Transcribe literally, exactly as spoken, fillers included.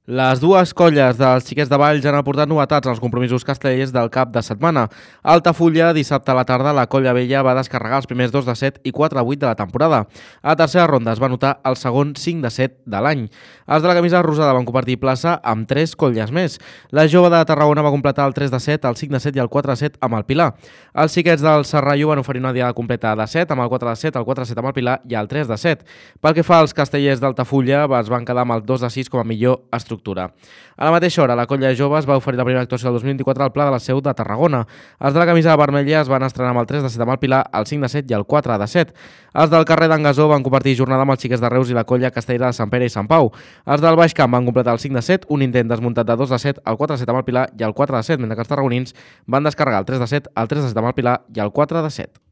Les dues colles dels Xiquets de Valls han aportat novetats als compromisos castellers del cap de setmana. A Altafulla, dissabte a la tarda, la colla vella va descarregar els primers dos de set i quatre de vuit de la temporada. A la tercera ronda es va notar el segon cinc de set de l'any. Els de la camisa rosada van compartir plaça amb tres colles més. La jove de Tarragona va completar el tres de set, el cinc de set i el quatre de set amb el Pilar. Els Xiquets del Serrallo van oferir una diada completa de set, amb el quatre de set, el quatre de set amb el Pilar i el tres de set. Pel que fa als castellers d'Altafulla, es van quedar amb el dos de sis com a millor estructura. A la mateixa hora, la colla de joves va oferir la primera actuació del dos mil vint-i-quatre al Pla de la Seu de Tarragona. Els de la camisa vermella es van estrenar amb el tres de set amb el Pilar, el cinc de set i el quatre de set. Els del carrer d'en Gasó van compartir jornada amb els Xiquets de Reus i la colla castellera de Sant Pere i Sant Pau. Els del Baix Camp van completar el cinc de set, un intent desmuntat de dos de set, el quatre de set amb el Pilar i el quatre de set, mentre que els tarragonins van descarregar el tres de set, el tres de set amb el Pilar i el quatre de set.